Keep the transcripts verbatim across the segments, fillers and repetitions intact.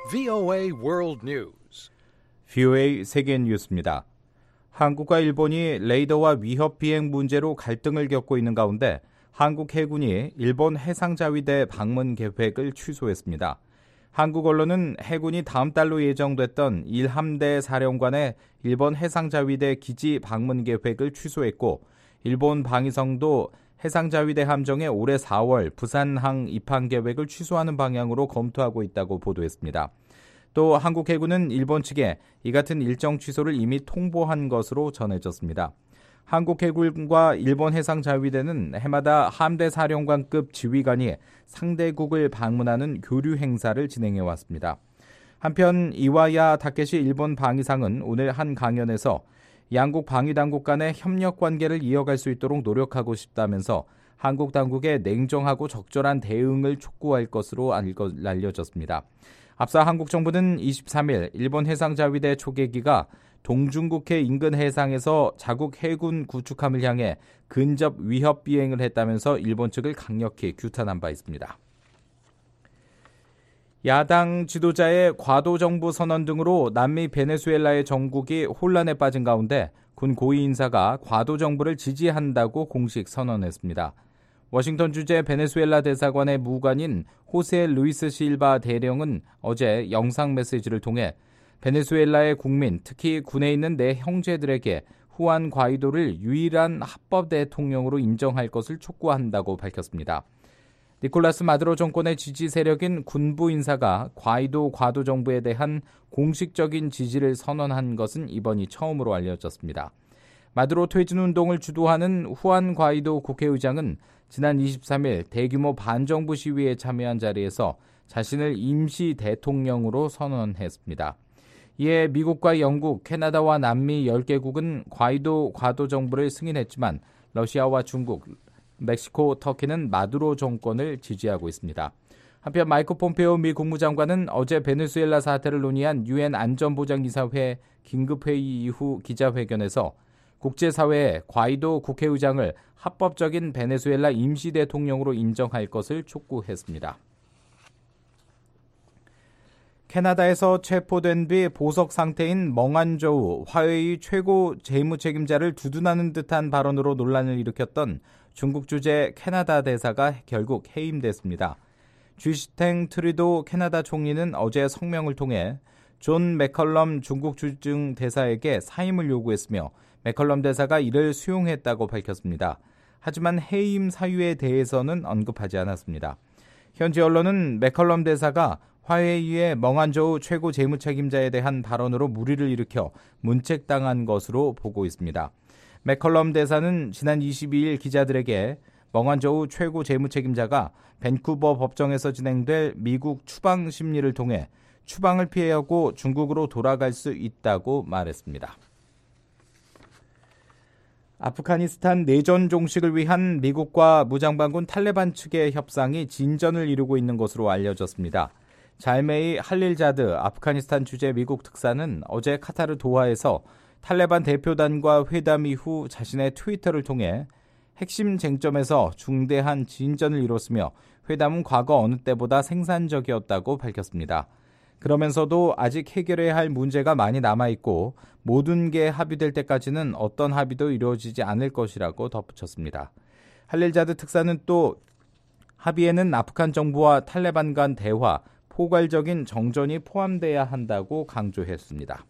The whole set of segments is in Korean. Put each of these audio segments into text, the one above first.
브이오에이 World News. 브이오에이 세계 뉴스입니다. 한국과 일본이 레이더와 위협 비행 문제로 갈등을 겪고 있는 가운데 한국 해군이 일본 해상자위대 방문 계획을 취소했습니다. 한국 언론은 해군이 다음 달로 예정됐던 일함대 사령관의 일본 해상자위대 기지 방문 계획을 취소했고, 일본 방위성도 해상자위대 함정의 올해 사월 부산항 입항 계획을 취소하는 방향으로 검토하고 있다고 보도했습니다. 또 한국 해군은 일본 측에 이 같은 일정 취소를 이미 통보한 것으로 전해졌습니다. 한국 해군과 일본 해상자위대는 해마다 함대 사령관급 지휘관이 상대국을 방문하는 교류 행사를 진행해 왔습니다. 한편 이와야 타케시 일본 방위상은 오늘 한 강연에서 양국 방위당국 간의 협력 관계를 이어갈 수 있도록 노력하고 싶다면서 한국 당국의 냉정하고 적절한 대응을 촉구할 것으로 알려졌습니다. 앞서 한국 정부는 이십삼 일 일본 해상자위대 초계기가 동중국해 인근 해상에서 자국 해군 구축함을 향해 근접 위협 비행을 했다면서 일본 측을 강력히 규탄한 바 있습니다. 야당 지도자의 과도 정부 선언 등으로 남미 베네수엘라의 정국이 혼란에 빠진 가운데 군 고위 인사가 과도 정부를 지지한다고 공식 선언했습니다. 워싱턴 주재 베네수엘라 대사관의 무관인 호세 루이스 실바 대령은 어제 영상 메시지를 통해 베네수엘라의 국민, 특히 군에 있는 내 형제들에게 후안 과이도를 유일한 합법 대통령으로 인정할 것을 촉구한다고 밝혔습니다. 니콜라스 마두로 정권의 지지 세력인 군부 인사가 과이도 과도 정부에 대한 공식적인 지지를 선언한 것은 이번이 처음으로 알려졌습니다. 마두로 퇴진 운동을 주도하는 후안 과이도 국회의장은 지난 이십삼 일 대규모 반정부 시위에 참여한 자리에서 자신을 임시 대통령으로 선언했습니다. 이에 미국과 영국, 캐나다와 남미 열 개국은 과이도 과도 정부를 승인했지만 러시아와 중국, 멕시코, 터키는 마두로 정권을 지지하고 있습니다. 한편 마이크 폼페오 미 국무장관은 어제 베네수엘라 사태를 논의한 유엔 안전보장이사회 긴급회의 이후 기자회견에서 국제사회에 과이도 국회의장을 합법적인 베네수엘라 임시대통령으로 인정할 것을 촉구했습니다. 캐나다에서 체포된 뒤 보석 상태인 멍안저우 화웨이 최고 재무책임자를 두둔하는 듯한 발언으로 논란을 일으켰던 중국 주재 캐나다 대사가 결국 해임됐습니다. 쥐스탱 트리도 캐나다 총리는 어제 성명을 통해 존 맥컬럼 중국 주중 대사에게 사임을 요구했으며 맥컬럼 대사가 이를 수용했다고 밝혔습니다. 하지만 해임 사유에 대해서는 언급하지 않았습니다. 현지 언론은 맥컬럼 대사가 화웨이의 멍안저우 최고 재무책임자에 대한 발언으로 물의를 일으켜 문책당한 것으로 보고 있습니다. 맥컬럼 대사는 지난 이십이 일 기자들에게 멍안저우 최고 재무책임자가 밴쿠버 법정에서 진행될 미국 추방 심리를 통해 추방을 피하고 중국으로 돌아갈 수 있다고 말했습니다. 아프가니스탄 내전 종식을 위한 미국과 무장반군 탈레반 측의 협상이 진전을 이루고 있는 것으로 알려졌습니다. 잘메이 할릴자드 아프가니스탄 주재 미국 특사는 어제 카타르 도하에서 탈레반 대표단과 회담 이후 자신의 트위터를 통해 핵심 쟁점에서 중대한 진전을 이뤘으며 회담은 과거 어느 때보다 생산적이었다고 밝혔습니다. 그러면서도 아직 해결해야 할 문제가 많이 남아있고 모든 게 합의될 때까지는 어떤 합의도 이루어지지 않을 것이라고 덧붙였습니다. 할릴자드 특사는 또 합의에는 아프간 정부와 탈레반 간 대화, 포괄적인 정전이 포함돼야 한다고 강조했습니다.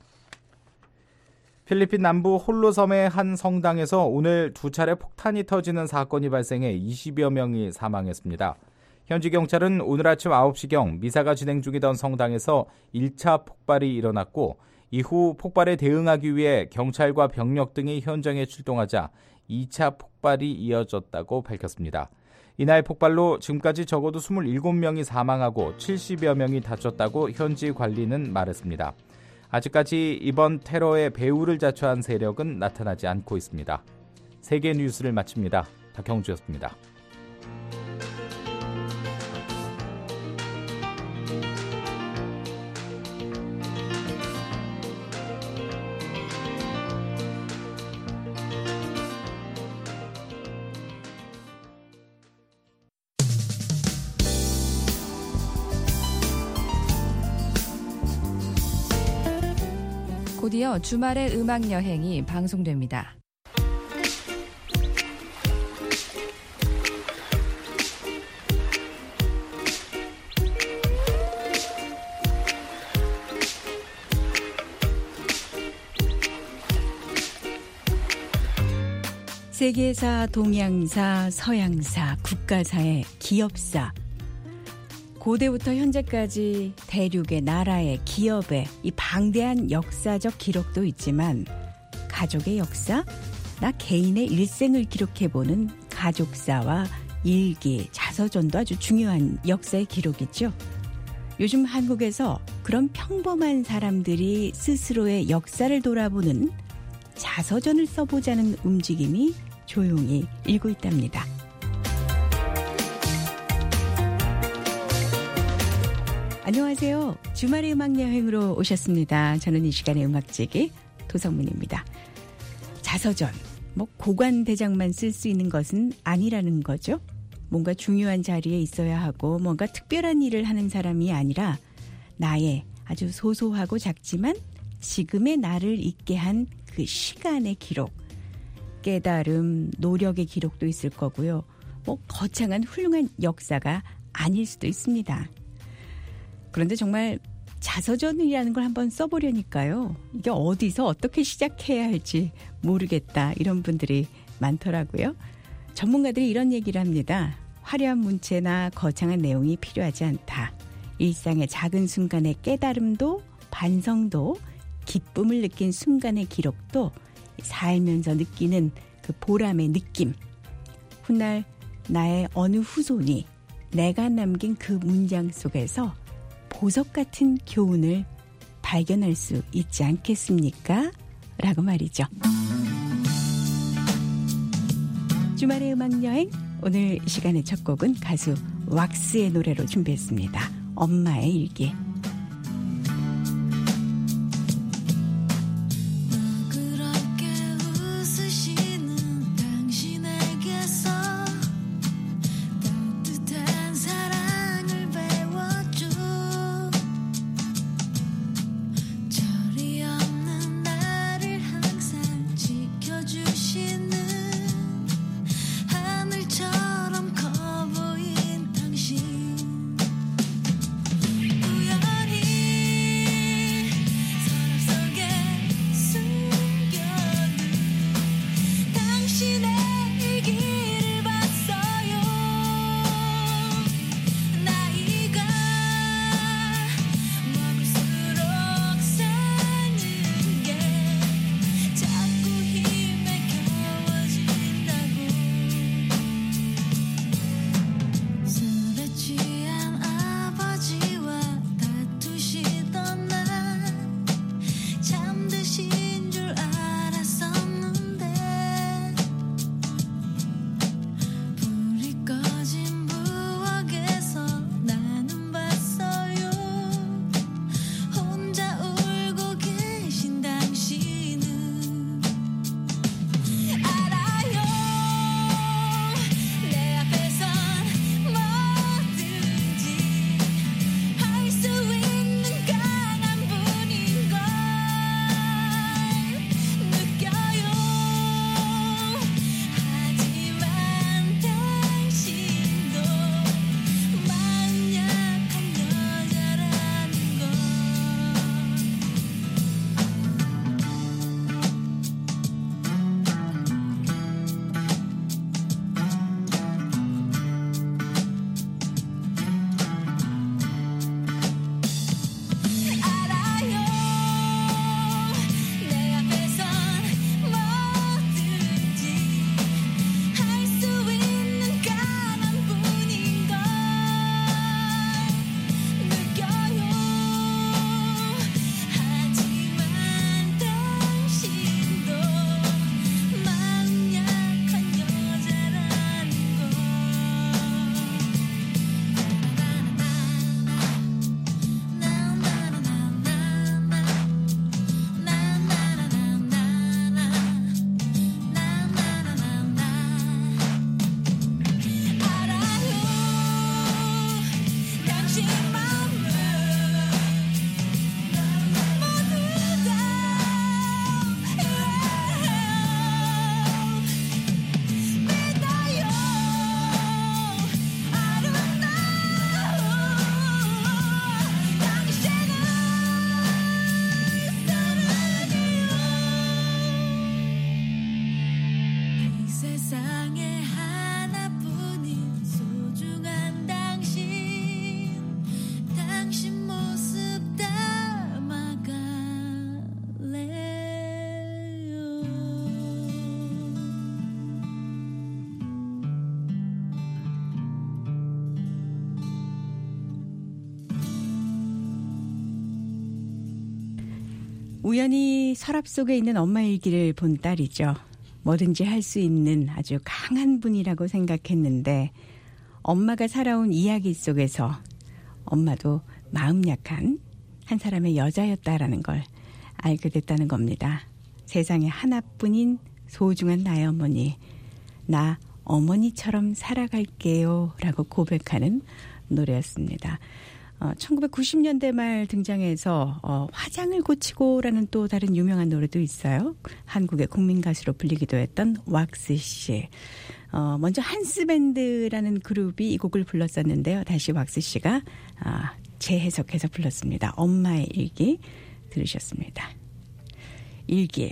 필리핀 남부 홀로섬의 한 성당에서 오늘 두 차례 폭탄이 터지는 사건이 발생해 이십여 명이 사망했습니다. 현지 경찰은 오늘 아침 아홉 시경 미사가 진행 중이던 성당에서 일 차 폭발이 일어났고 이후 폭발에 대응하기 위해 경찰과 병력 등이 현장에 출동하자 이 차 폭발이 이어졌다고 밝혔습니다. 이날 폭발로 지금까지 적어도 이십칠 명이 사망하고 칠십여 명이 다쳤다고 현지 관리는 말했습니다. 아직까지 이번 테러의 배후를 자초한 세력은 나타나지 않고 있습니다. 세계 뉴스를 마칩니다. 박형주였습니다. 곧이어 주말의 음악 여행이 방송됩니다. 세계사, 동양사, 서양사, 국가사의 기업사. 고대부터 현재까지 대륙의 나라의 기업의 이 방대한 역사적 기록도 있지만 가족의 역사, 나 개인의 일생을 기록해보는 가족사와 일기, 자서전도 아주 중요한 역사의 기록이죠. 요즘 한국에서 그런 평범한 사람들이 스스로의 역사를 돌아보는 자서전을 써보자는 움직임이 조용히 일고 있답니다. 안녕하세요. 주말의 음악여행으로 오셨습니다. 저는 이 시간의 음악지기 도성문입니다. 자서전, 뭐 고관대장만 쓸 수 있는 것은 아니라는 거죠. 뭔가 중요한 자리에 있어야 하고 뭔가 특별한 일을 하는 사람이 아니라 나의 아주 소소하고 작지만 지금의 나를 있게 한 그 시간의 기록, 깨달음, 노력의 기록도 있을 거고요. 뭐 거창한 훌륭한 역사가 아닐 수도 있습니다. 그런데 정말 자서전이라는 걸 한번 써보려니까요. 이게 어디서 어떻게 시작해야 할지 모르겠다 이런 분들이 많더라고요. 전문가들이 이런 얘기를 합니다. 화려한 문체나 거창한 내용이 필요하지 않다. 일상의 작은 순간의 깨달음도 반성도 기쁨을 느낀 순간의 기록도 살면서 느끼는 그 보람의 느낌. 훗날 나의 어느 후손이 내가 남긴 그 문장 속에서 보석 같은 교훈을 발견할 수 있지 않겠습니까? 라고 말이죠. 주말의 음악여행, 오늘 이 시간의 첫 곡은 가수 왁스의 노래로 준비했습니다. 엄마의 일기. 우연 우연히 서랍 속에 있는 엄마 일기를 본 딸이죠. 뭐든지 할 수 있는 아주 강한 분이라고 생각했는데 엄마가 살아온 이야기 속에서 엄마도 마음 약한 한 사람의 여자였다라는 걸 알게 됐다는 겁니다. 세상에 하나뿐인 소중한 나의 어머니, 나 어머니처럼 살아갈게요 라고 고백하는 노래였습니다. 어, 천구백구십 년대 말 등장해서 어, 화장을 고치고라는 또 다른 유명한 노래도 있어요. 한국의 국민 가수로 불리기도 했던 왁스 씨. 어, 먼저 한스밴드라는 그룹이 이 곡을 불렀었는데요. 다시 왁스 씨가 아, 재해석해서 불렀습니다. 엄마의 일기 들으셨습니다. 일기.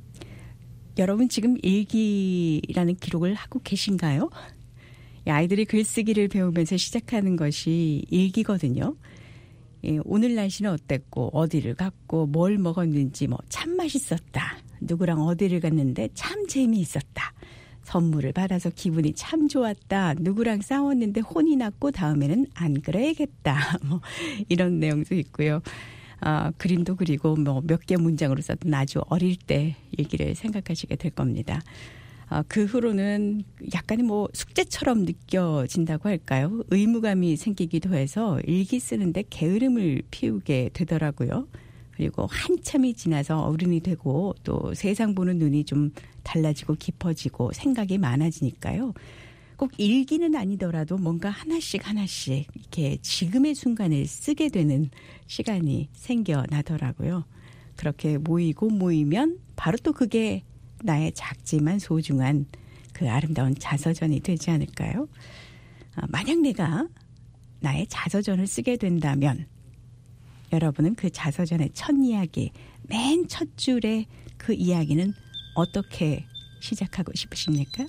여러분 지금 일기라는 기록을 하고 계신가요? 아이들이 글쓰기를 배우면서 시작하는 것이 일기거든요. 예, 오늘 날씨는 어땠고 어디를 갔고 뭘 먹었는지 뭐 참 맛있었다. 누구랑 어디를 갔는데 참 재미있었다. 선물을 받아서 기분이 참 좋았다. 누구랑 싸웠는데 혼이 났고 다음에는 안 그래야겠다. 뭐 이런 내용도 있고요. 아, 그림도 그리고 뭐 몇 개 문장으로 썼던 아주 어릴 때 얘기를 생각하시게 될 겁니다. 아, 그 후로는 약간의 뭐 숙제처럼 느껴진다고 할까요? 의무감이 생기기도 해서 일기 쓰는데 게으름을 피우게 되더라고요. 그리고 한참이 지나서 어른이 되고 또 세상 보는 눈이 좀 달라지고 깊어지고 생각이 많아지니까요. 꼭 일기는 아니더라도 뭔가 하나씩 하나씩 이렇게 지금의 순간을 쓰게 되는 시간이 생겨나더라고요. 그렇게 모이고 모이면 바로 또 그게 나의 작지만 소중한 그 아름다운 자서전이 되지 않을까요? 아, 만약 내가 나의 자서전을 쓰게 된다면 여러분은 그 자서전의 첫 이야기, 맨 첫 줄의 그 이야기는 어떻게 시작하고 싶으십니까?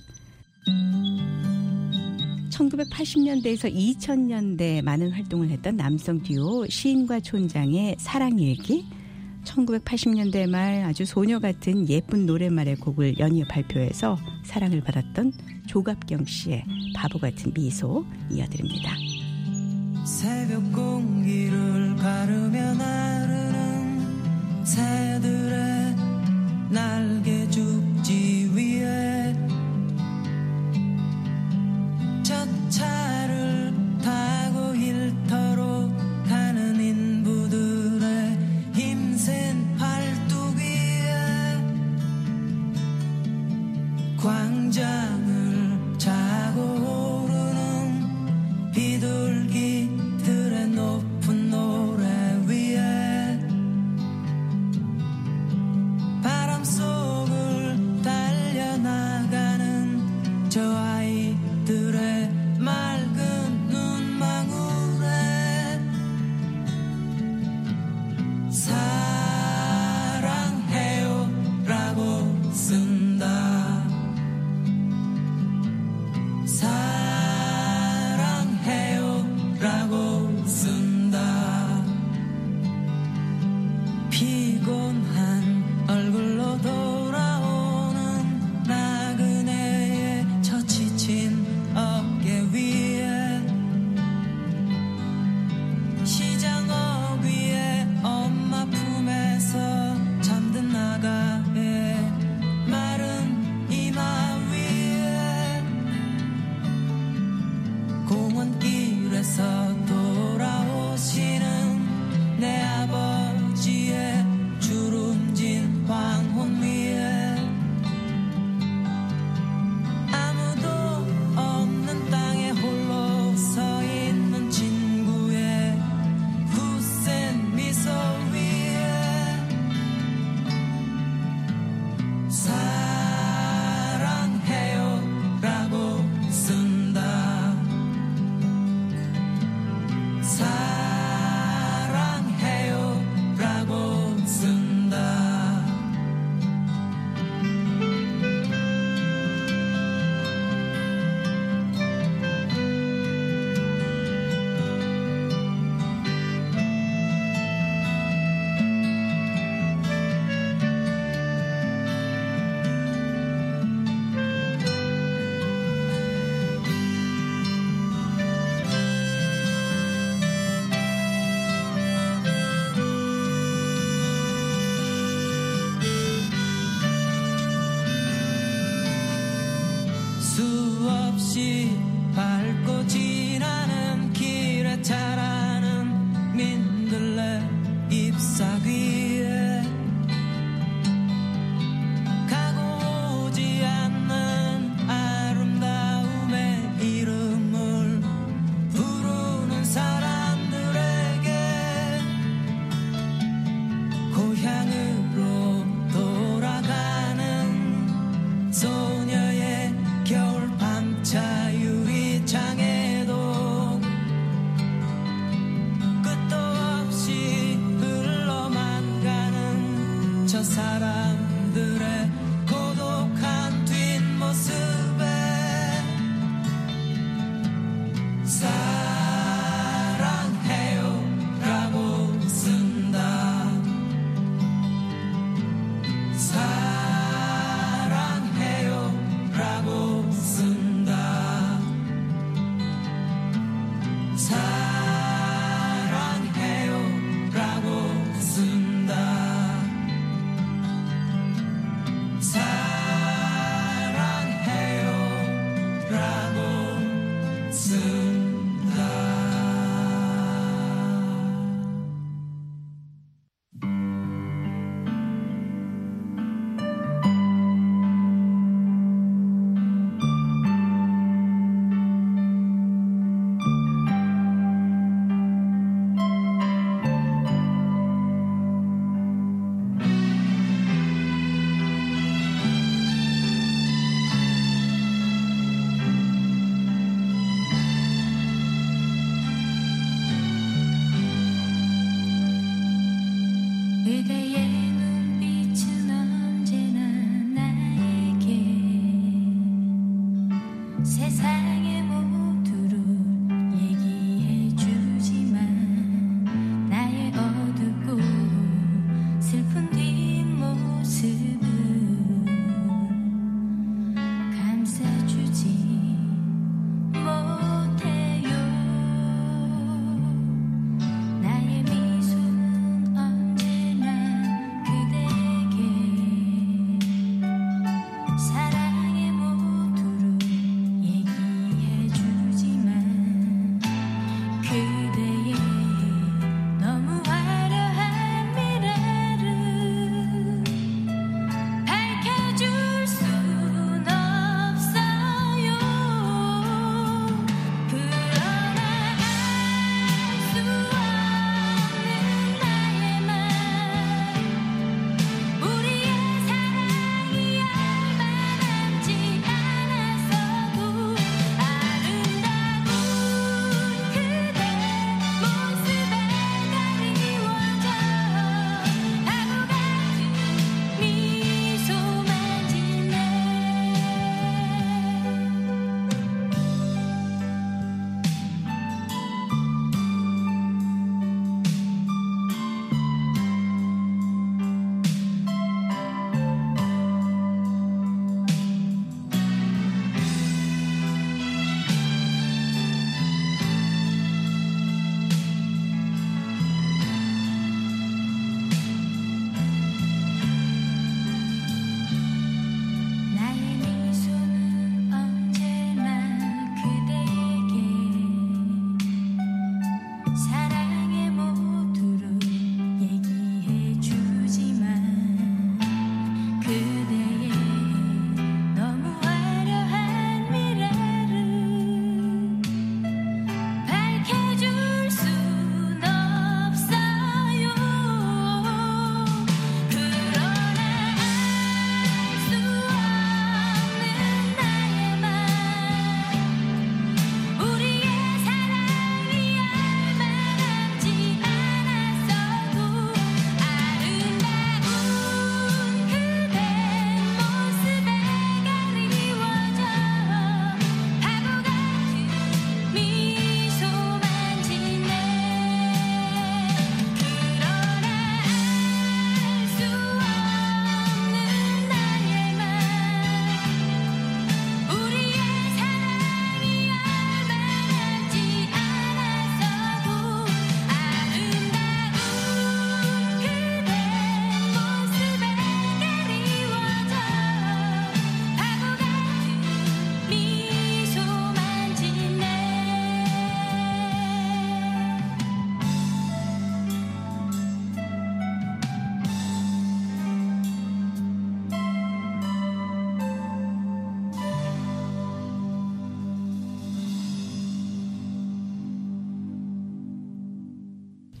천구백팔십 년대에서 이천 년대 많은 활동을 했던 남성 듀오 시인과 촌장의 사랑일기, 천구백팔십 년대 말 아주 소녀 같은 예쁜 노랫말의 곡을 연이어 발표해서 사랑을 받았던 조갑경 씨의 바보 같은 미소 이어드립니다. 새벽 공기를 가르며 나르는 새들의 날개 죽지 위에 첫 차를 타고 일터로 가는 인부들의 힘센 팔뚝 위에 광장을 차고 오르는 비둘기들의 높은 노래 위에 바람 속을 달려나가 없이 밟고 지나는 길에 자라는 민들레 잎사귀 위에 가고 오지 않는 아름다움의 이름을 부르는 사람들에게 고향으로 돌아가는 소녀의 겨울밤차 유리창에도 끝도 없이 흘러만 가는 저 사람들의 고독한 뒷모습에 사랑해요 라고 쓴다. 사랑해요 라고 쓴다. 사랑해요 라고 쓴다. 사랑해요 라고 쓴다. 그대의 눈빛은 언제나 나에게 세상의 모두를 얘기해 주지만 나의 어둡고 슬픈 뒷모습은 감싸주지 못해요. 나의 미소는 언제나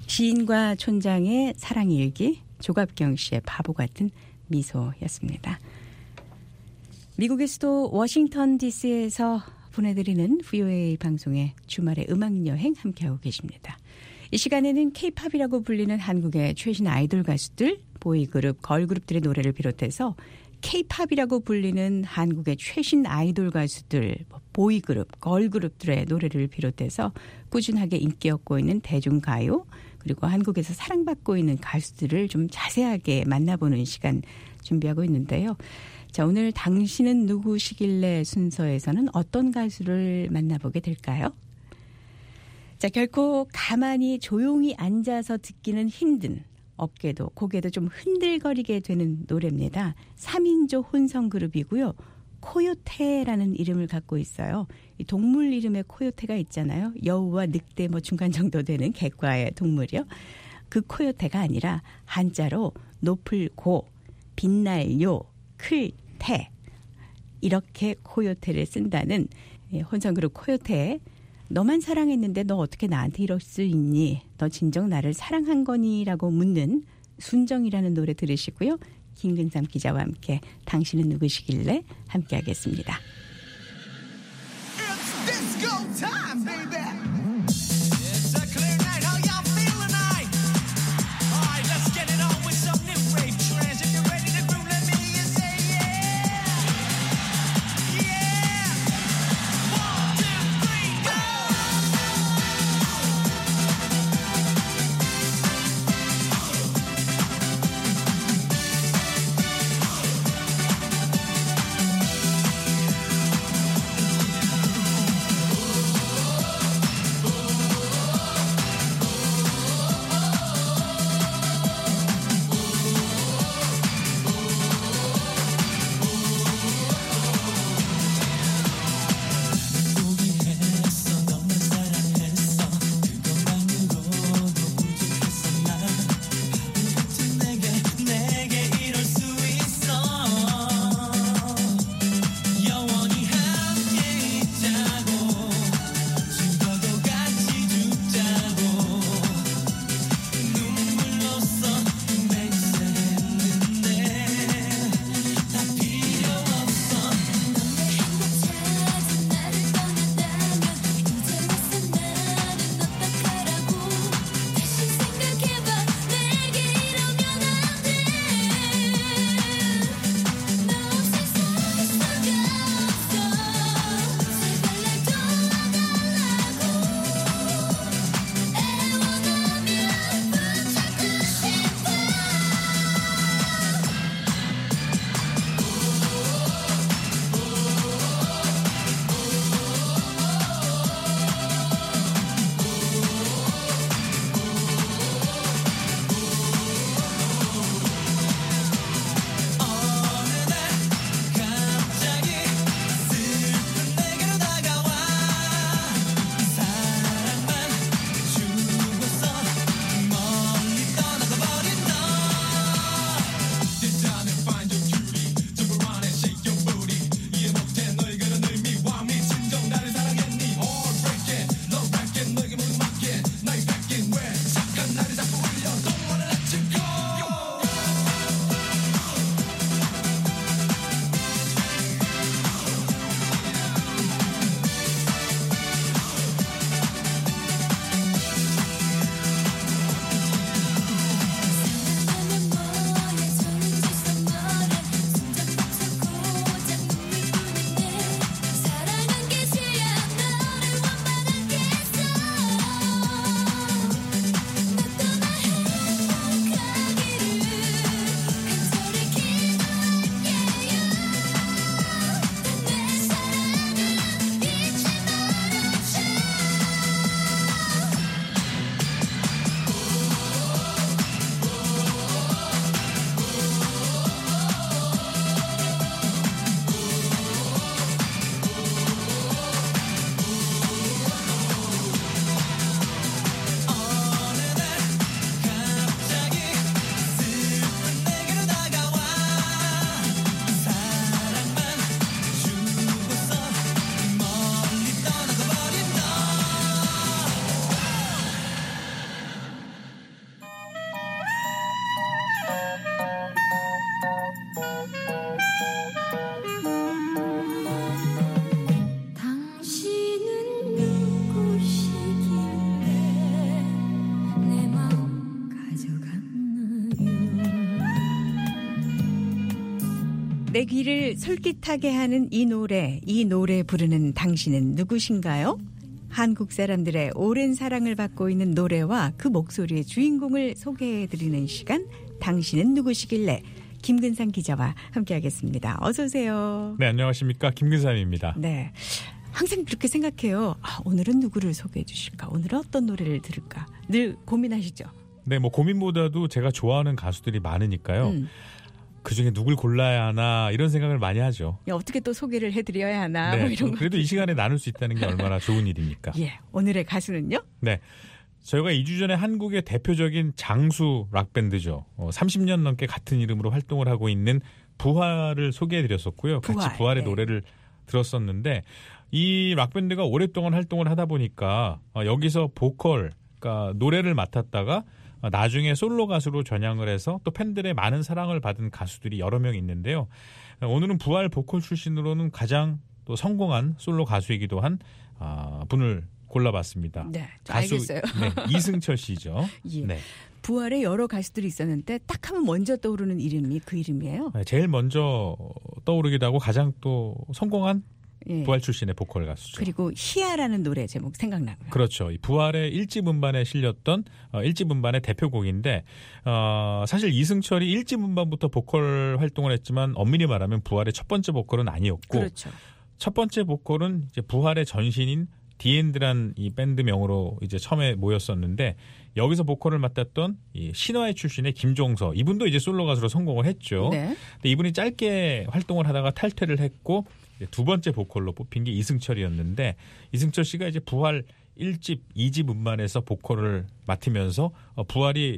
시인과 촌장의 사랑일기, 조갑경 씨의 바보 같은 미소였습니다. 미국의 수도 워싱턴 디씨에서 보내드리는 브이오에이 방송의 주말의 음악여행 함께하고 계십니다. 이 시간에는 K-팝이라고 불리는 한국의 최신 아이돌 가수들, 보이그룹, 걸그룹들의 노래를 비롯해서 K-팝이라고 불리는 한국의 최신 아이돌 가수들, 보이그룹, 걸그룹들의 노래를 비롯해서 꾸준하게 인기 얻고 있는 대중가요, 그리고 한국에서 사랑받고 있는 가수들을 좀 자세하게 만나보는 시간 준비하고 있는데요. 자, 오늘 당신은 누구시길래 순서에서는 어떤 가수를 만나보게 될까요? 자, 결코 가만히 조용히 앉아서 듣기는 힘든, 어깨도 고개도 좀 흔들거리게 되는 노래입니다. 삼 인조 혼성 그룹이고요. 코요테라는 이름을 갖고 있어요. 이 동물 이름에 코요테가 있잖아요. 여우와 늑대 뭐 중간 정도 되는 객과의 동물이요. 그 코요테가 아니라 한자로 높을 고, 빛날 요, 클 태, 이렇게 코요테를 쓴다는 혼성 그룹 코요테. 너만 사랑했는데 너 어떻게 나한테 이럴 수 있니? 너 진정 나를 사랑한 거니? 라고 묻는 순정이라는 노래 들으시고요. 김근삼 기자와 함께 당신은 누구시길래 함께 하겠습니다. It's disco time, baby. It's a clear night. How y'all feel tonight? All right, let's get it on with some new wave trance. If you're ready to groove, let me hear you say yeah. Yeah. One, two, three, go. 내 귀를 솔깃하게 하는 이 노래, 이 노래 부르는 당신은 누구신가요? 한국 사람들의 오랜 사랑을 받고 있는 노래와 그 목소리의 주인공을 소개해드리는 시간, 당신은 누구시길래? 김근상 기자와 함께하겠습니다. 어서 오세요. 네, 안녕하십니까. 김근삼입니다. 네, 항상 그렇게 생각해요. 아, 오늘은 누구를 소개해 주실까? 오늘은 어떤 노래를 들을까? 늘 고민하시죠? 네, 뭐 고민보다도 제가 좋아하는 가수들이 많으니까요. 음. 그중에 누굴 골라야 하나 이런 생각을 많이 하죠. 야, 어떻게 또 소개를 해드려야 하나? 네, 뭐 이런 거. 그래도 이 시간에 나눌 수 있다는 게 얼마나 좋은 일입니까? 예, 오늘의 가수는요? 네, 저희가 이 주 전에 한국의 대표적인 장수 락밴드죠. 어, 삼십 년 넘게 같은 이름으로 활동을 하고 있는 부활을 소개해드렸었고요. 부활, 같이 부활의 네. 노래를 들었었는데 이 락밴드가 오랫동안 활동을 하다 보니까 어, 여기서 보컬, 그러니까 노래를 맡았다가 어, 나중에 솔로 가수로 전향을 해서 또 팬들의 많은 사랑을 받은 가수들이 여러 명 있는데요. 어, 오늘은 부활 보컬 출신으로는 가장 또 성공한 솔로 가수이기도 한 아, 분을 골라봤습니다. 네, 저 가수 알겠어요. 네, 이승철 씨죠. 예. 네. 부활에 여러 가수들이 있었는데 딱 하면 먼저 떠오르는 이름이 그 이름이에요. 네, 제일 먼저 떠오르기도 하고 가장 또 성공한 예. 부활 출신의 보컬 가수죠. 그리고 희야라는 노래 제목 생각나고요. 그렇죠. 이 부활의 일집 음반에 실렸던 어, 일집 음반의 대표곡인데 어, 사실 이승철이 일집 음반부터 보컬 활동을 했지만 엄밀히 말하면 부활의 첫 번째 보컬은 아니었고 그렇죠. 첫 번째 보컬은 이제 부활의 전신인 디엔드란 이 밴드명으로 이제 처음에 모였었는데 여기서 보컬을 맡았던 이 신화의 출신의 김종서, 이분도 이제 솔로 가수로 성공을 했죠. 네. 근데 이분이 짧게 활동을 하다가 탈퇴를 했고 이제 두 번째 보컬로 뽑힌 게 이승철이었는데 이승철 씨가 이제 부활 일집, 이집 음반에서 보컬을 맡으면서 어, 부활이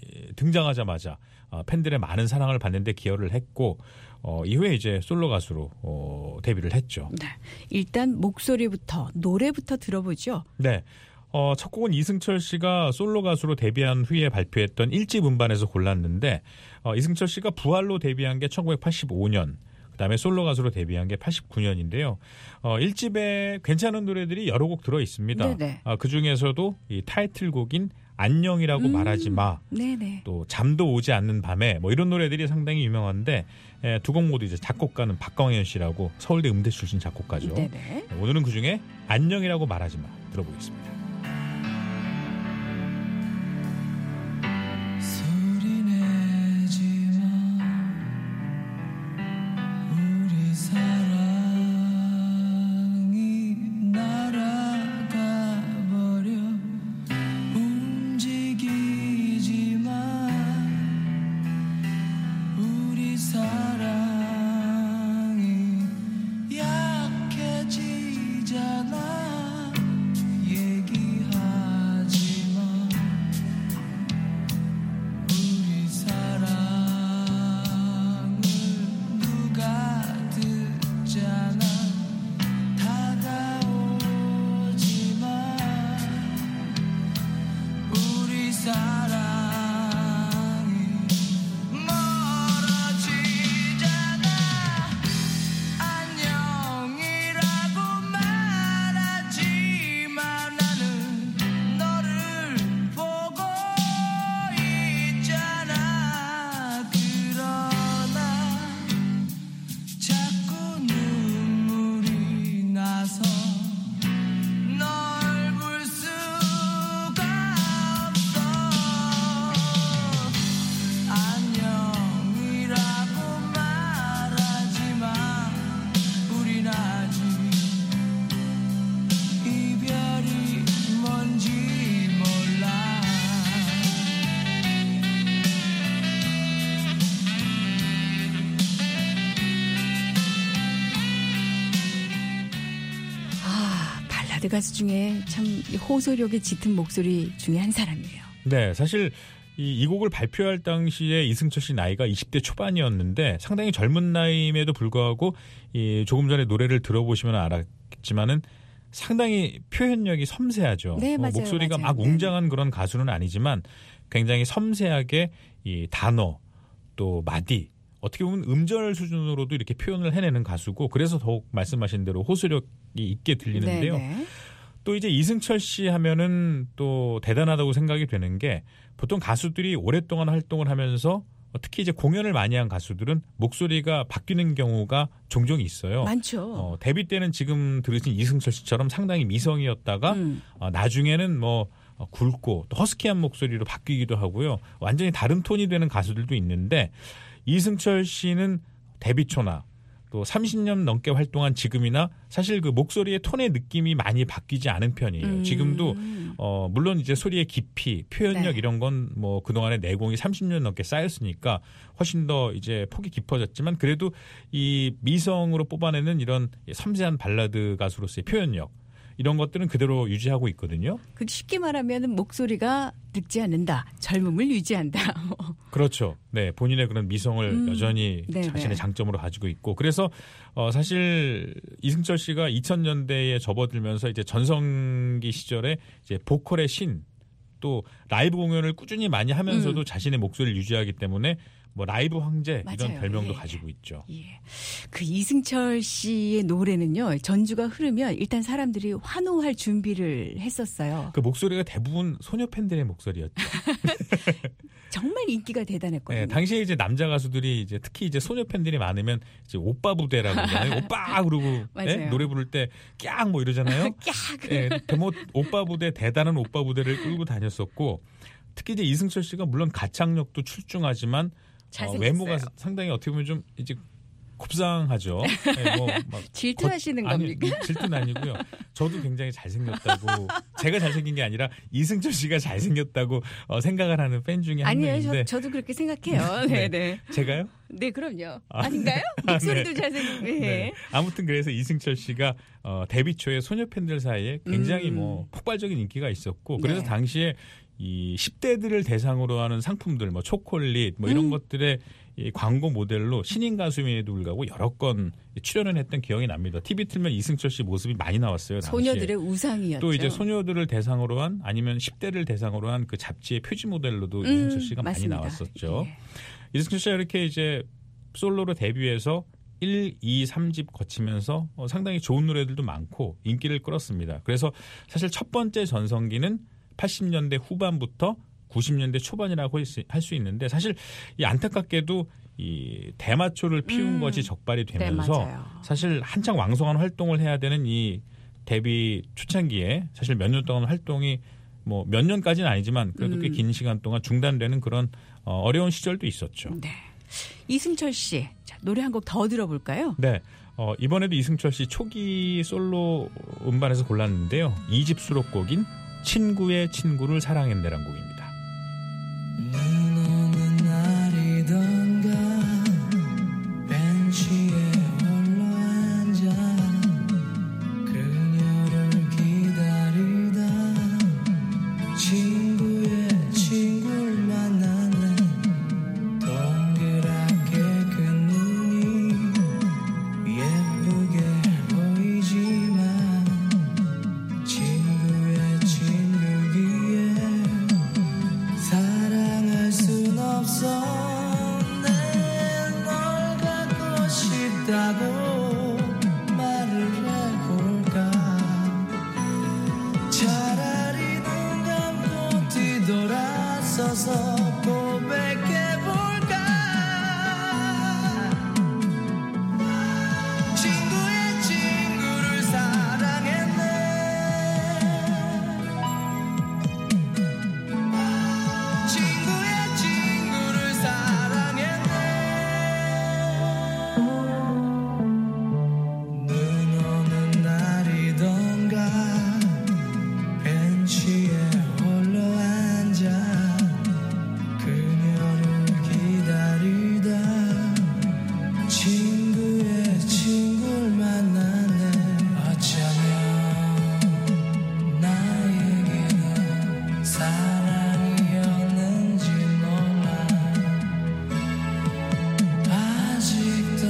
등장하자마자 어, 팬들의 많은 사랑을 받는 데 기여를 했고 어, 이후에 이제 솔로 가수로 어, 데뷔를 했죠. 네. 일단 목소리부터 노래부터 들어보죠. 네. 어, 첫 곡은 이승철 씨가 솔로 가수로 데뷔한 후에 발표했던 일집 음반에서 골랐는데 어, 이승철 씨가 부활로 데뷔한 게 천구백팔십오 년, 그다음에 솔로 가수로 데뷔한 게 팔십구 년인데요. 어, 일집에 괜찮은 노래들이 여러 곡 들어 있습니다. 네네. 어, 그중에서도 이 타이틀곡인 안녕이라고 음. 말하지 마, 네네. 또 잠도 오지 않는 밤에 뭐 이런 노래들이 상당히 유명한데 두 곡 모두 이제 작곡가는 박광현 씨라고 서울대 음대 출신 작곡가죠. 네네. 오늘은 그중에 안녕이라고 말하지 마 들어보겠습니다. 소리 내지 마 우리 사랑이 날아가 버려 움직이지 마 우리 사랑이 약해지잖아 얘기하지 마 우리 사랑을 누가 듣잖아 다가오지 마 우리 사랑이 멀어지잖아 안녕이라고 말하지 마 나는 너를 보고 있잖아 그러나 자꾸 눈물이 나서 널 볼 수가 없어 안녕이라고 말하지 마 우린 아직 이별이 뭔지 몰라 아, 발라드 가수 중에 참 호소력이 짙은 목소리 중에 한 사람이에요. 네, 사실 이, 이 곡을 발표할 당시에 이승철 씨 나이가 이십 대 초반이었는데 상당히 젊은 나이임에도 불구하고 이 조금 전에 노래를 들어보시면 알았겠지만은 상당히 표현력이 섬세하죠. 네, 맞아요, 목소리가 맞아요. 막 웅장한 그런 가수는 아니지만 굉장히 섬세하게 이 단어 또 마디 어떻게 보면 음절 수준으로도 이렇게 표현을 해내는 가수고 그래서 더욱 말씀하신 대로 호소력이 있게 들리는데요. 네네. 또 이제 이승철 씨 하면은 또 대단하다고 생각이 되는 게 보통 가수들이 오랫동안 활동을 하면서 어, 특히 이제 공연을 많이 한 가수들은 목소리가 바뀌는 경우가 종종 있어요. 많죠. 어, 데뷔 때는 지금 들으신 이승철 씨처럼 상당히 미성이었다가 음. 어, 나중에는 뭐 어, 굵고 또 허스키한 목소리로 바뀌기도 하고요. 완전히 다른 톤이 되는 가수들도 있는데 이승철 씨는 데뷔 초나 또 삼십 년 넘게 활동한 지금이나 사실 그 목소리의 톤의 느낌이 많이 바뀌지 않은 편이에요. 음. 지금도 어 물론 이제 소리의 깊이, 표현력 네. 이런 건 뭐 그동안의 내공이 삼십 년 넘게 쌓였으니까 훨씬 더 이제 폭이 깊어졌지만 그래도 이 미성으로 뽑아내는 이런 섬세한 발라드 가수로서의 표현력 이런 것들은 그대로 유지하고 있거든요. 그 쉽게 말하면 목소리가 늙지 않는다. 젊음을 유지한다. 그렇죠. 네, 본인의 그런 미성을 음, 여전히 네네. 자신의 장점으로 가지고 있고 그래서 어, 사실 이승철 씨가 이천 년대에 접어들면서 이제 전성기 시절에 이제 보컬의 신 또 라이브 공연을 꾸준히 많이 하면서도 음. 자신의 목소리를 유지하기 때문에 뭐 라이브 황제 이런 맞아요. 별명도 예. 가지고 있죠. 예. 그 이승철 씨의 노래는요. 전주가 흐르면 일단 사람들이 환호할 준비를 했었어요. 그 목소리가 대부분 소녀 팬들의 목소리였죠. 정말 인기가 대단했거든요. 네, 당시에 이제 남자 가수들이 이제 특히 이제 소녀 팬들이 많으면 이제 오빠 부대라고 그러잖아요. 오빠 그러고 예? 맞아요. 노래 부를 때 깍 뭐 이러잖아요. 깍. 예, 뭐 오빠 부대 대단한 오빠 부대를 끌고 다녔었고 특히 이제 이승철 씨가 물론 가창력도 출중하지만 어, 잘생겼어요. 외모가 상당히 어떻게 보면 좀 이제 곱상하죠. 예, 뭐 막 질투하시는 겉- 아니, 겁니까? 질투는 아니고요. 저도 굉장히 잘생겼다고 제가 잘생긴 게 아니라 이승철 씨가 잘생겼다고 어, 생각을 하는 팬 중에 한 아니에요. 명인데 저, 저도 그렇게 생각해요. 네, 네. 제가요? 네, 그럼요. 아, 아닌가요? 아, 목소리도 네. 잘생기고. 네. 네. 아무튼 그래서 이승철 씨가 어, 데뷔 초에 소녀 팬들 사이에 굉장히 음. 뭐 폭발적인 인기가 있었고 그래서 네. 당시에 이 십 대들을 대상으로 하는 상품들 뭐 초콜릿 뭐 이런 음. 것들의 이 광고 모델로 신인 가수임에도 불구하고 여러 건 출연을 했던 기억이 납니다. 티비 틀면 이승철 씨 모습이 많이 나왔어요. 당시에. 소녀들의 우상이었죠. 또 이제 소녀들을 대상으로 한 아니면 십 대를 대상으로 한 그 잡지의 표지 모델로도 음, 이승철 씨가 맞습니다. 많이 나왔었죠. 예. 이승철 씨가 이렇게 이제 솔로로 데뷔해서 일, 이, 삼 집 거치면서 어, 상당히 좋은 노래들도 많고 인기를 끌었습니다. 그래서 사실 첫 번째 전성기는 팔십 년대 후반부터 구십 년대 초반이라고 할 수 있는데 사실 이 안타깝게도 이 대마초를 피운 음. 것이 적발이 네, 되면서 맞아요. 사실 한창 왕성한 활동을 해야 되는 이 데뷔 초창기에 사실 몇 년 동안 활동이 뭐 몇 년까지는 아니지만 그래도 꽤 음. 긴 시간 동안 중단되는 그런 어, 어려운 시절도 있었죠. 네. 이승철 씨, 자, 노래 한 곡 더 들어볼까요? 네. 어, 이번에도 이승철 씨 초기 솔로 음반에서 골랐는데요. 이 집 수록곡인 친구의 친구를 사랑했네란 곡입니다. 눈 오는 날이던가 벤치에 홀로 앉아 그녀를 기다리다 친구의 친구를 만났네 동그랗게 큰 눈이 예쁘게 보이지만 친구의 친구기에 사랑할 순 없어 내 널 갖고 싶다고 말을 해볼까 차라리 눈 감고 뒤돌아서서 고백해볼까 친구의 친구를 사랑했네 친구의 친구를 사랑했네 눈 오는 날이던가 벤치에 홀로 앉아 그녀를 기다리다 친구의 친구를 만나네 어쩌면 나에게는 사랑이었는지 몰라 아직도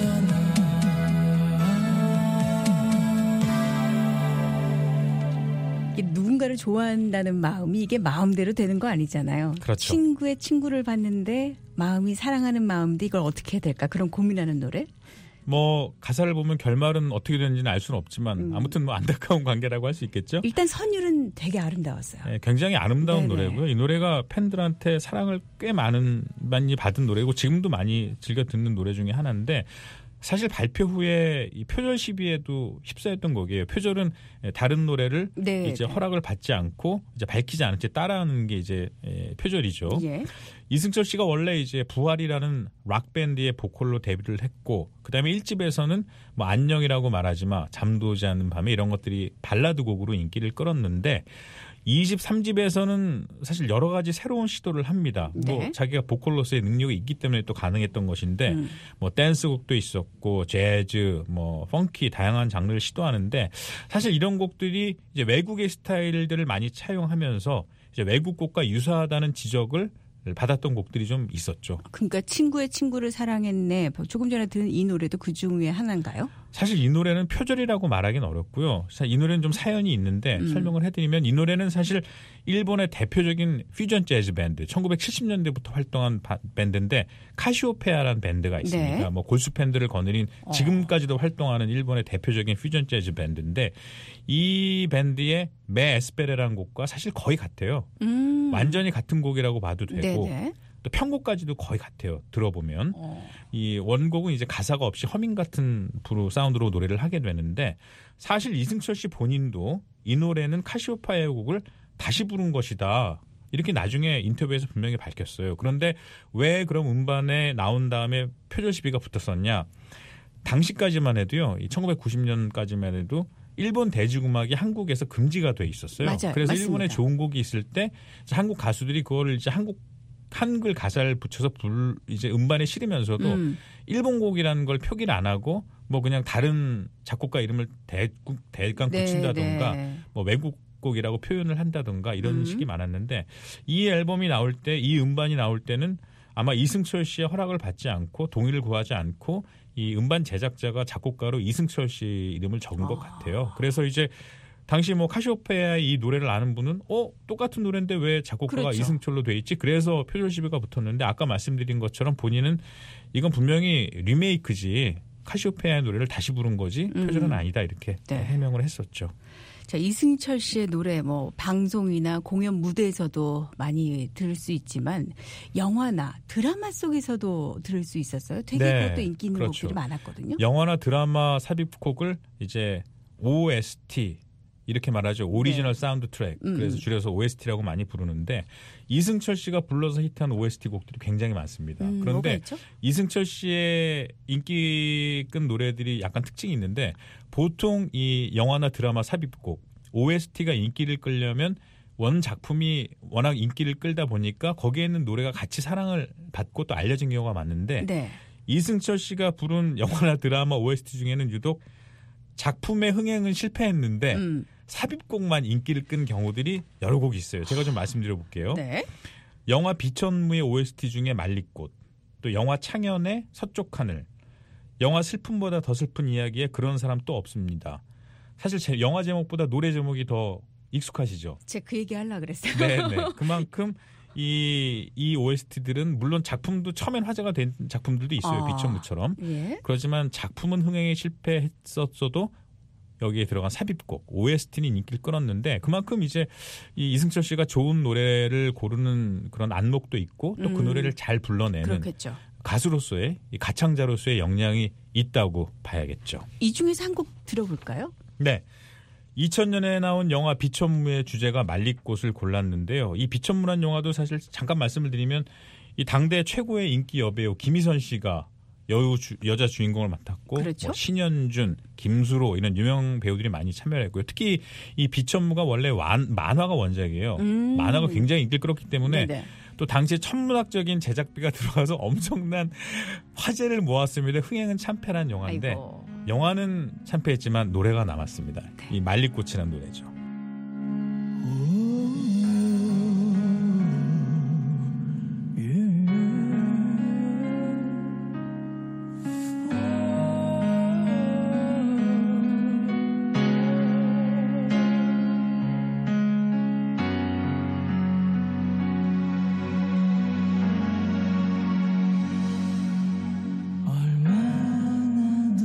이게 누군가를 좋아한다는 마음이 이게 마음대로 되는 거 아니잖아요. 그렇죠. 친구의 친구를 봤는데 마음이 사랑하는 마음인데 이걸 어떻게 해야 될까? 그런 고민하는 노래. 뭐 가사를 보면 결말은 어떻게 되는지는 알 수는 없지만 음. 아무튼 뭐 안타까운 관계라고 할 수 있겠죠. 일단 선율은 되게 아름다웠어요. 네, 굉장히 아름다운 네네. 노래고요. 이 노래가 팬들한테 사랑을 꽤 많은 많이 받은 노래고 지금도 많이 즐겨 듣는 노래 중에 하나인데 사실 발표 후에 이 표절 시비에도 휩싸였던 곡이에요. 표절은 다른 노래를 네, 이제 네. 허락을 받지 않고 이제 밝히지 않은 채 따라하는 게 이제 표절이죠. 예. 이승철 씨가 원래 이제 부활이라는 락 밴드의 보컬로 데뷔를 했고 그다음에 일 집에서는 뭐 안녕이라고 말하지 마, 잠도지 않는 밤에 이런 것들이 발라드 곡으로 인기를 끌었는데 이 집, 삼 집에서는 사실 여러 가지 새로운 시도를 합니다. 네. 뭐 자기가 보컬로서의 능력이 있기 때문에 또 가능했던 것인데 음. 뭐 댄스곡도 있었고 재즈, 뭐 펑키 다양한 장르를 시도하는데 사실 이런 곡들이 이제 외국의 스타일들을 많이 차용하면서 이제 외국 곡과 유사하다는 지적을 받았던 곡들이 좀 있었죠. 그러니까 친구의 친구를 사랑했네. 조금 전에 들은 이 노래도 그 중에 하나인가요? 사실 이 노래는 표절이라고 말하기는 어렵고요. 사실 이 노래는 좀 사연이 있는데 음. 설명을 설명을 해드리면 이 노래는 사실 일본의 대표적인 퓨전 재즈 밴드 천구백칠십 년대부터 활동한 바, 밴드인데 카시오페아라는 밴드가 있습니다. 네. 뭐 골수 팬들을 거느린 지금까지도 활동하는 일본의 대표적인 퓨전 재즈 밴드인데 이 밴드의 메 에스페레라는 곡과 사실 거의 같아요. 음. 완전히 같은 곡이라고 봐도 되고 네네. 또 편곡까지도 거의 같아요. 들어보면. 어. 이 원곡은 이제 가사가 없이 허밍 같은 부로 사운드로 노래를 하게 되는데 사실 이승철 씨 본인도 이 노래는 카시오페아의 곡을 다시 부른 것이다. 이렇게 나중에 인터뷰에서 분명히 밝혔어요. 그런데 왜 그럼 음반에 나온 다음에 표절 시비가 붙었었냐? 당시까지만 해도요. 이 천구백구십 년까지만 해도 일본 대중음악이 한국에서 금지가 돼 있었어요. 맞아요. 그래서 맞습니다. 일본에 좋은 곡이 있을 때 이제 한국 가수들이 그거를 이제 한국 한글 가사를 붙여서 불 이제 음반에 실으면서도 음. 일본 곡이라는 걸 표기를 안 하고 뭐 그냥 다른 작곡가 이름을 대, 대강 네, 붙인다던가 네. 뭐 외국 곡이라고 표현을 한다던가 이런 음. 식이 많았는데 이 앨범이 나올 때 이 음반이 나올 때는 아마 이승철 씨의 허락을 받지 않고 동의를 구하지 않고 이 음반 제작자가 작곡가로 이승철 씨 이름을 적은 것 같아요. 그래서 이제 당시 뭐 카시오페아의 이 노래를 아는 분은 어 똑같은 노래인데 왜 작곡가가 그렇죠. 이승철로 돼 있지? 그래서 표절 시비가 붙었는데 아까 말씀드린 것처럼 본인은 이건 분명히 리메이크지 카시오페아의 노래를 다시 부른 거지 표절은 아니다 이렇게 네. 해명을 했었죠. 자, 이승철 씨의 노래 뭐 방송이나 공연 무대에서도 많이 들을 수 있지만 영화나 드라마 속에서도 들을 수 있었어요. 되게 네, 그것도 인기 있는 그렇죠. 곡들이 많았거든요. 영화나 드라마 삽입곡을 이제 오에스티 이렇게 말하죠. 오리지널 네. 사운드 트랙. 음. 그래서 줄여서 오에스티라고 많이 부르는데 이승철 씨가 불러서 히트한 오에스티 곡들이 굉장히 많습니다. 음, 뭐가 그런데 있죠? 이승철 씨의 인기 끈 노래들이 약간 특징이 있는데 보통 이 영화나 드라마 삽입곡 오에스티가 인기를 끌려면 원 작품이 워낙 인기를 끌다 보니까 거기에 있는 노래가 같이 사랑을 받고 또 알려진 경우가 많은데 네. 이승철 씨가 부른 영화나 드라마 오에스티 중에는 유독 작품의 흥행은 실패했는데 음. 삽입곡만 인기를 끈 경우들이 여러 곡이 있어요. 제가 좀 말씀드려 볼게요. 네. 영화 비천무의 오에스티 중에 말리꽃, 또 영화 창현의 서쪽 하늘, 영화 슬픔보다 더 슬픈 이야기에 그런 사람 또 없습니다. 사실 제 영화 제목보다 노래 제목이 더 익숙하시죠? 제가 그 얘기 하려고 그랬어요. 네, 네. 그만큼 이, 이 오에스티들은 물론 작품도 처음엔 화제가 된 작품들도 있어요. 아. 비천무처럼. 예. 그렇지만 작품은 흥행에 실패했었어도 여기에 들어간 삽입곡 오에스티는 인기를 끌었는데 그만큼 이제 이 이승철 씨가 좋은 노래를 고르는 그런 안목도 있고 또 그 음. 노래를 잘 불러내는 그렇겠죠. 가수로서의 이 가창자로서의 역량이 있다고 봐야겠죠. 이 중에서 한 곡 들어볼까요? 네. 이천 년에 나온 영화 비천무의 주제가 말리꽃을 골랐는데요. 이 비천무란 영화도 사실 잠깐 말씀을 드리면 이 당대 최고의 인기 여배우 김희선 씨가 여우 주, 여자 주인공을 맡았고 그렇죠. 뭐 신현준, 김수로 이런 유명 배우들이 많이 참여를 했고요. 특히 이 비천무가 원래 완, 만화가 원작이에요. 음. 만화가 굉장히 인기를 끌었기 때문에 네네. 또 당시에 천문학적인 제작비가 들어가서 엄청난 화제를 모았습니다. 흥행은 참패한 영화인데 아이고. 영화는 참패했지만 노래가 남았습니다. 이 말리꽃이라는 노래죠. 얼마나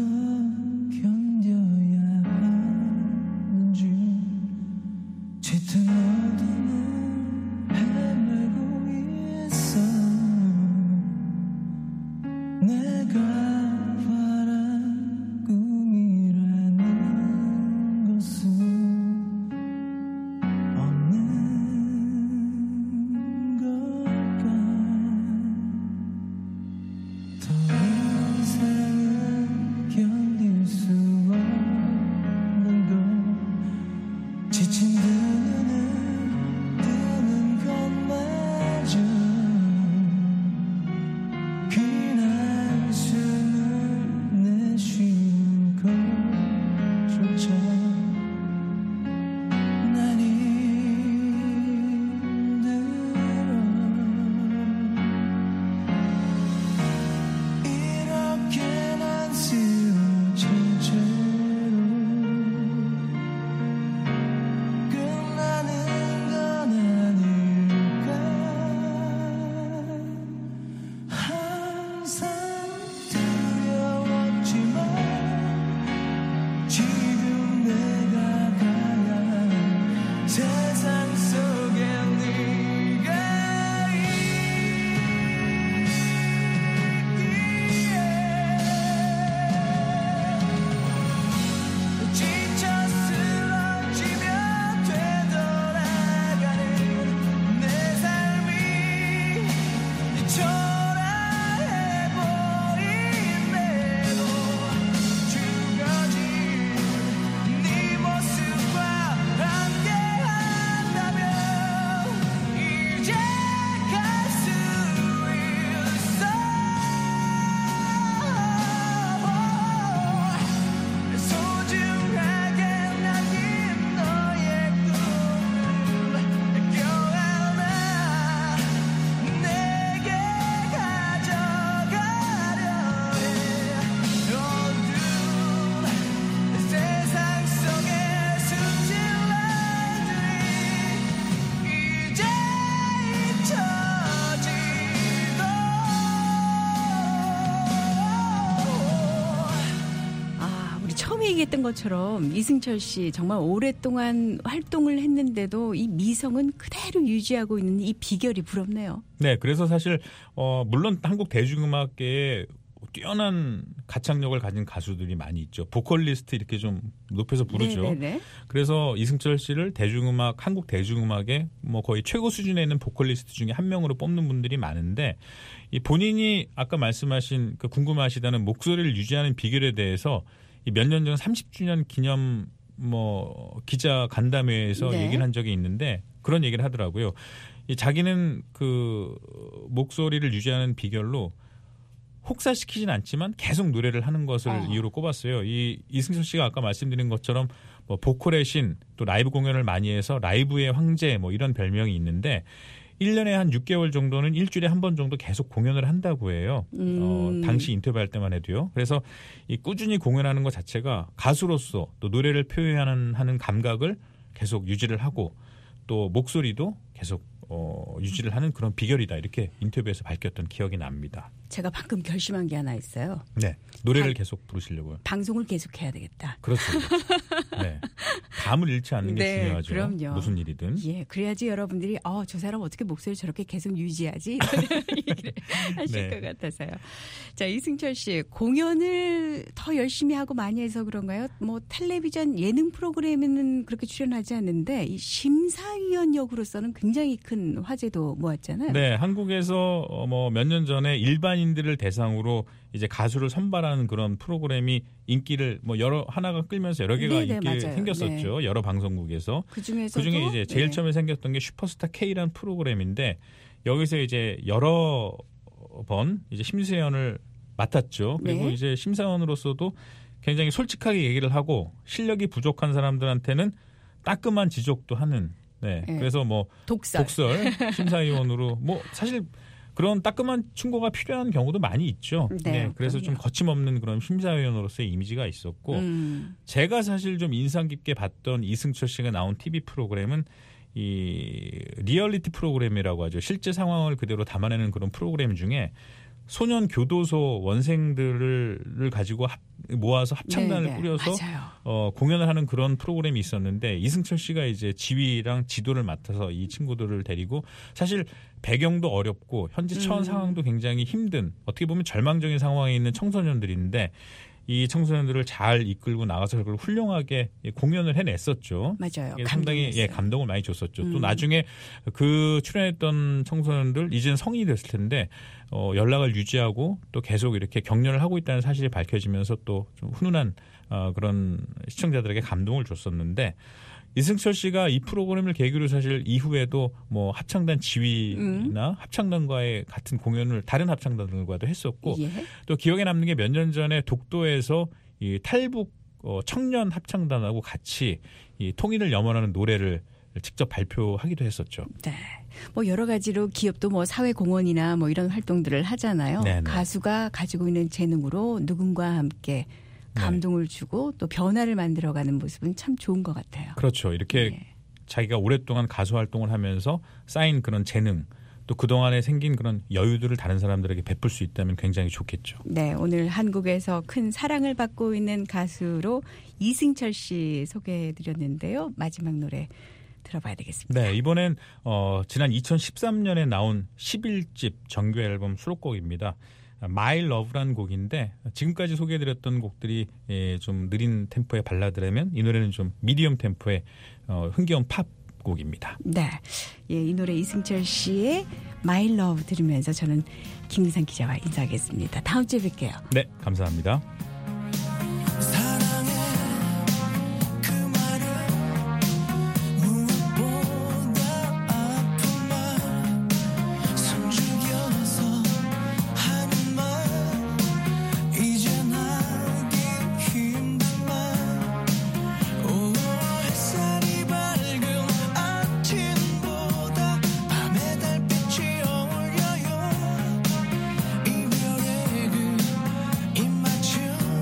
얘기했던 것처럼 이승철 씨 정말 오랫동안 활동을 했는데도 이 미성은 그대로 유지하고 있는 이 비결이 부럽네요. 네, 그래서 사실 어, 물론 한국 대중음악계에 뛰어난 가창력을 가진 가수들이 많이 있죠. 보컬리스트 이렇게 좀 높여서 부르죠. 네네네. 그래서 이승철 씨를 대중음악, 한국 대중음악의 뭐 거의 최고 수준에 있는 보컬리스트 중에 한 명으로 뽑는 분들이 많은데 이 본인이 아까 말씀하신 그 궁금하시다는 목소리를 유지하는 비결에 대해서 몇 년 전 삼십 주년 기념 뭐 기자 간담회에서 네. 얘기를 한 적이 있는데 그런 얘기를 하더라고요. 이 자기는 그 목소리를 유지하는 비결로 혹사시키진 않지만 계속 노래를 하는 것을 어. 이유로 꼽았어요. 이 이승철 씨가 아까 말씀드린 것처럼 뭐 보컬의 신, 또 라이브 공연을 많이 해서 라이브의 황제 뭐 이런 별명이 있는데 일 년에 한 육 개월 정도는 일주일에 한 번 정도 계속 공연을 한다고 해요. 음. 어, 당시 인터뷰할 때만 해도요. 그래서 이 꾸준히 공연하는 것 자체가 가수로서 또 노래를 표현하는 하는 감각을 계속 유지를 하고 또 목소리도 계속 어, 유지를 하는 그런 비결이다. 이렇게 인터뷰에서 밝혔던 기억이 납니다. 제가 방금 결심한 게 하나 있어요. 네. 노래를 방- 계속 부르시려고요. 방송을 계속해야 되겠다. 그렇죠. 네. 감을 잃지 않는 게 네, 중요하죠. 그럼요. 무슨 일이든. 예, 그래야지 여러분들이 어, 저 사람 어떻게 목소리 저렇게 계속 유지하지? 이런 얘기를 하실 네. 것 같아서요. 자, 이승철 씨 공연을 더 열심히 하고 많이 해서 그런가요? 뭐 텔레비전 예능 프로그램에는 그렇게 출연하지 않는데 이 심사위원 역으로서는 굉장히 큰 화제도 모았잖아요. 네, 한국에서 뭐 몇 년 전에 일반인들을 대상으로 이제 가수를 선발하는 그런 프로그램이 인기를 뭐 여러 하나가 끌면서 여러 개가 네네, 인기 맞아요. 생겼었죠. 여러 방송국에서. 그 중에서 그 중에 이제 제일 처음에 생겼던 게 슈퍼스타 K라는 프로그램인데 여기서 이제 여러 번 이제 심사위원을 맡았죠. 그리고 네. 이제 심사위원으로서도 굉장히 솔직하게 얘기를 하고 실력이 부족한 사람들한테는 따끔한 지적도 하는. 네. 네. 그래서 뭐 독설. 독설 심사위원으로 뭐 사실 그런 따끔한 충고가 필요한 경우도 많이 있죠. 네, 그래서 좀 그럼요. 거침없는 그런 심사위원으로서의 이미지가 있었고 음. 제가 사실 좀 인상 깊게 봤던 이승철 씨가 나온 티비 프로그램은 이 리얼리티 프로그램이라고 하죠. 실제 상황을 그대로 담아내는 그런 프로그램 중에 소년 교도소 원생들을 가지고 합, 모아서 합창단을 네네, 꾸려서 맞아요. 어, 공연을 하는 그런 프로그램이 있었는데 이승철 씨가 이제 지휘랑 지도를 맡아서 이 친구들을 데리고 사실 배경도 어렵고 현지 처한 음. 상황도 굉장히 힘든 어떻게 보면 절망적인 상황에 있는 청소년들인데 이 청소년들을 잘 이끌고 나가서 그걸 훌륭하게 공연을 해냈었죠. 맞아요. 이게 상당히 예, 감동이었어요. 감동을 많이 줬었죠. 또 음. 나중에 그 출연했던 청소년들 이제는 성인이 됐을 텐데 어, 연락을 유지하고 또 계속 이렇게 격려를 하고 있다는 사실이 밝혀지면서 또 좀 훈훈한 어, 그런 시청자들에게 감동을 줬었는데 이승철 씨가 이 프로그램을 계기로 사실 이후에도 뭐 합창단 지휘나 음. 합창단과의 같은 공연을 다른 합창단들과도 했었고 예. 또 기억에 남는 게 몇 년 전에 독도에서 이 탈북 어, 청년 합창단하고 같이 이 통일을 염원하는 노래를 직접 발표하기도 했었죠. 네. 뭐 여러 가지로 기업도 뭐 사회 공헌이나 뭐 이런 활동들을 하잖아요. 네네. 가수가 가지고 있는 재능으로 누군가와 함께 감동을 주고 또 변화를 만들어가는 모습은 참 좋은 것 같아요. 그렇죠. 이렇게 네. 자기가 오랫동안 가수 활동을 하면서 쌓인 그런 재능 또 그동안에 생긴 그런 여유들을 다른 사람들에게 베풀 수 있다면 굉장히 좋겠죠. 네, 오늘 한국에서 큰 사랑을 받고 있는 가수로 이승철 씨 소개해드렸는데요. 마지막 노래 들어봐야 되겠습니다. 네, 이번엔 어, 지난 이천십삼 년에 나온 십일 집 정규 앨범 수록곡입니다. My Love라는 곡인데 지금까지 소개해드렸던 곡들이 예, 좀 느린 템포의 발라드라면 이 노래는 좀 미디엄 템포의 어, 흥겨운 팝 곡입니다. 네, 예, 이 노래 이승철 씨의 My Love 들으면서 저는 김미상 기자와 인사하겠습니다. 다음 주에 뵐게요. 네, 감사합니다. 사랑해 그 말은 무엇보다 아픈 말 숨죽여서 하는 말 이젠 하기 힘든 말 오 햇살이 밝은 아침보다 밤의 달빛이 어울려요 이별의 그 입맞춤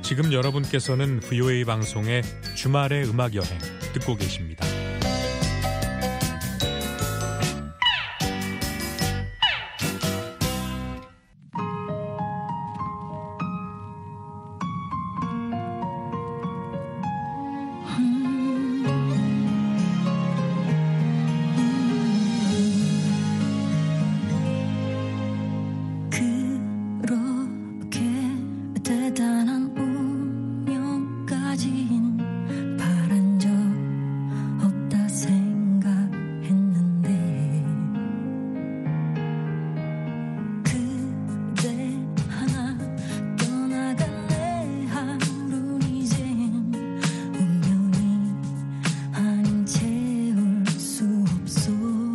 지금 여러분께서는 브이오에이 방송의 주말의 음악 여행 듣고 계십니다. 그렇게 대단한 운명까진 바란 적 없다 생각했는데 그대 하나 떠나간 내 하루는 이젠 운명이 아닌 채울 수 없어.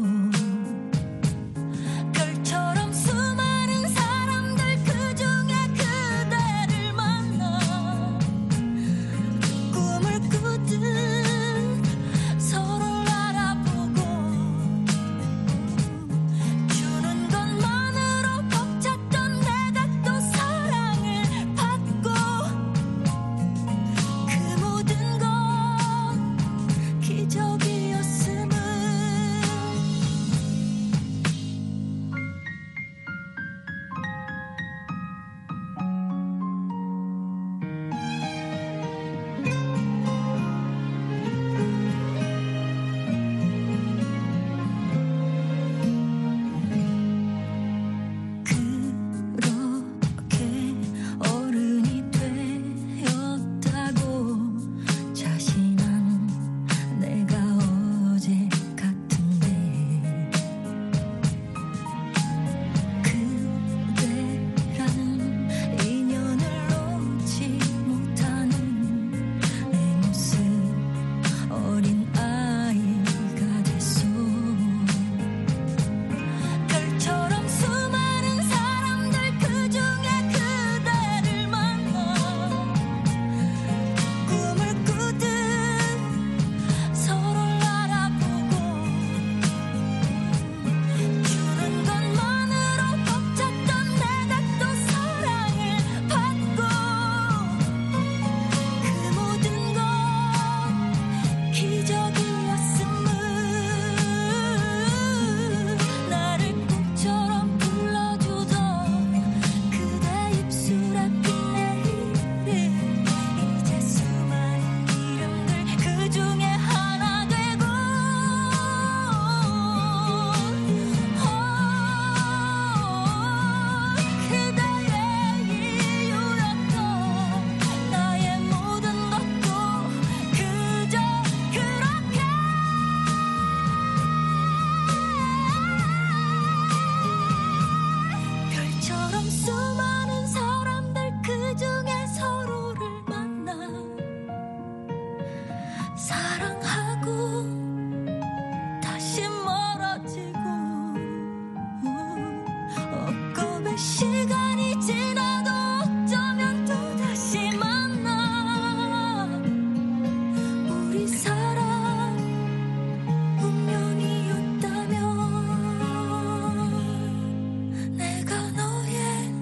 별처럼 수많은 사람들 그중에 그대를 만나 꿈을 꾸듯 서로를 알아보고 주는 것만으로 벅찼던 내가 또 사랑을 받고 그 모든 건 기적이었음을 그렇게 어른이 되었다고 자신한 내가 어제 같은데 그대라는 인연을 놓지 못하는 내 모습 어린 아이가 됐어. 별처럼 수많은 사람들 그중에 그대를 만나 꿈을 꾸듯 서로를 알아보고 주는 것만으로 벅찼던 내가 또 사랑을 받고 그 모든 건 기적이었음을 나를 꿈처럼 불러주던 그대 입술에 빛내리는 이제 수많은 이름들 그중에 하나 되고 그대의 이유였던 나의 모든 것도 그저 그렇게 별처럼 수많은 사람들 그중에 서로를 만나 사랑하고 다시 멀어지고 엊그의 시간이 지나도 어쩌면 또다시 만나 우리 사랑 운명이었다면 내가 너의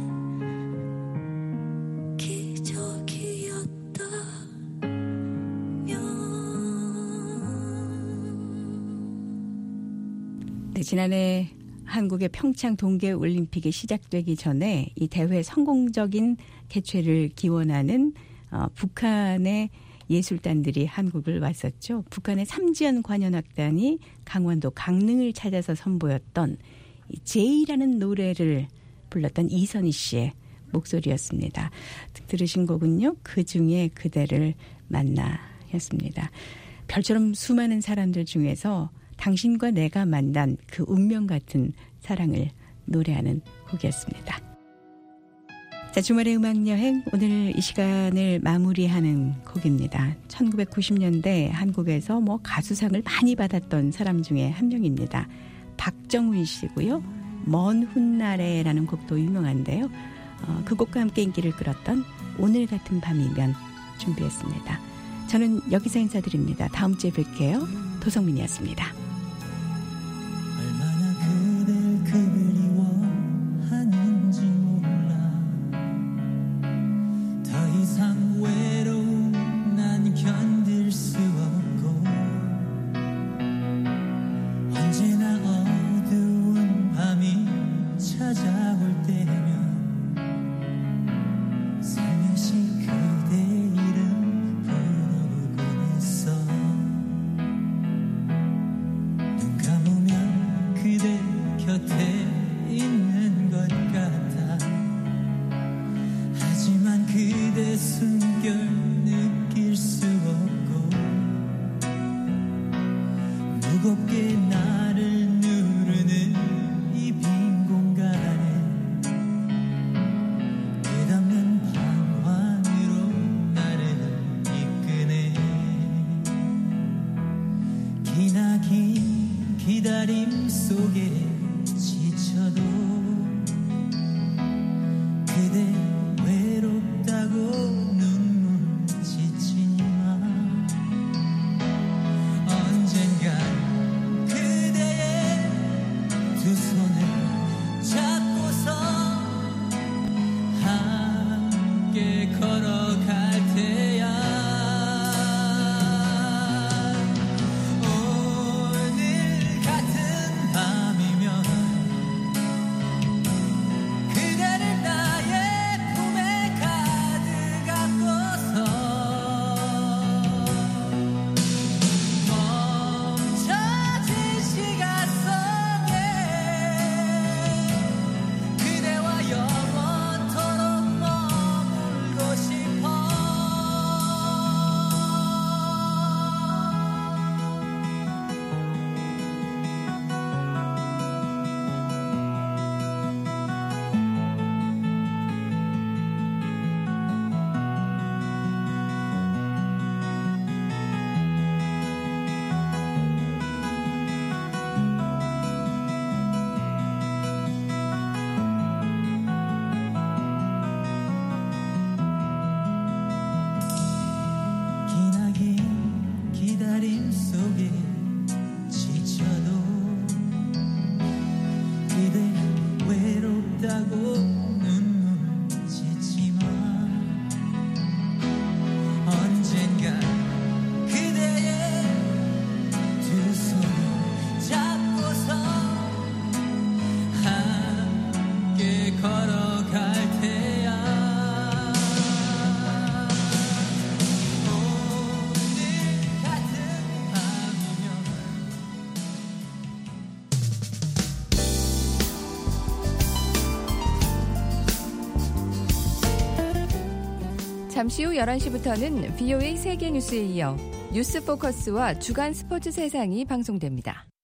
기적이었다면 네, 지난해 한국의 평창 동계올림픽이 시작되기 전에 이 대회 성공적인 개최를 기원하는 어, 북한의 예술단들이 한국을 왔었죠. 북한의 삼지연 관현악단이 강원도 강릉을 찾아서 선보였던 이 제이라는 노래를 불렀던 이선희 씨의 목소리였습니다. 들으신 곡은요. 그중에 그대를 만나였습니다. 별처럼 수많은 사람들 중에서 당신과 내가 만난 그 운명 같은 사랑을 노래하는 곡이었습니다. 자, 주말의 음악여행 오늘 이 시간을 마무리하는 곡입니다. 천구백구십 년대 한국에서 뭐 가수상을 많이 받았던 사람 중에 한 명입니다. 박정훈 씨고요. 먼 훗날에라는 곡도 유명한데요. 어, 그 곡과 함께 인기를 끌었던 오늘 같은 밤이면 준비했습니다. 저는 여기서 인사드립니다. 다음 주에 뵐게요. 도성민이었습니다. 얼마나 그댈 그리워하는지 몰라 더 이상 왜 무겁게 나를 누르는 이 빈 공간에 끝없는 방황으로 나를 이끄네. 기나긴 기다림 속에 지쳐도 그대 외롭다고 눈물 짓지마. 언젠간 그대의 두 손을 잡고서 함께 걸어갈 테야. 오늘 같은 밤이면 그대를 나의 품에 가득 안고서 멈춰진 시간 속에 그대와 영원토록 머물고 싶어. 기나긴 기다림 속에 지쳐도 그대 외롭다고 눈물 짓지마. 언젠가 그대의 두 손을 잡고서 함께 걸어갈 테야. 오늘 같은 밤이면 잠시 후 열한 시부터는 비오에이 세계뉴스에 이어 뉴스 포커스와 주간 스포츠 세상이 방송됩니다.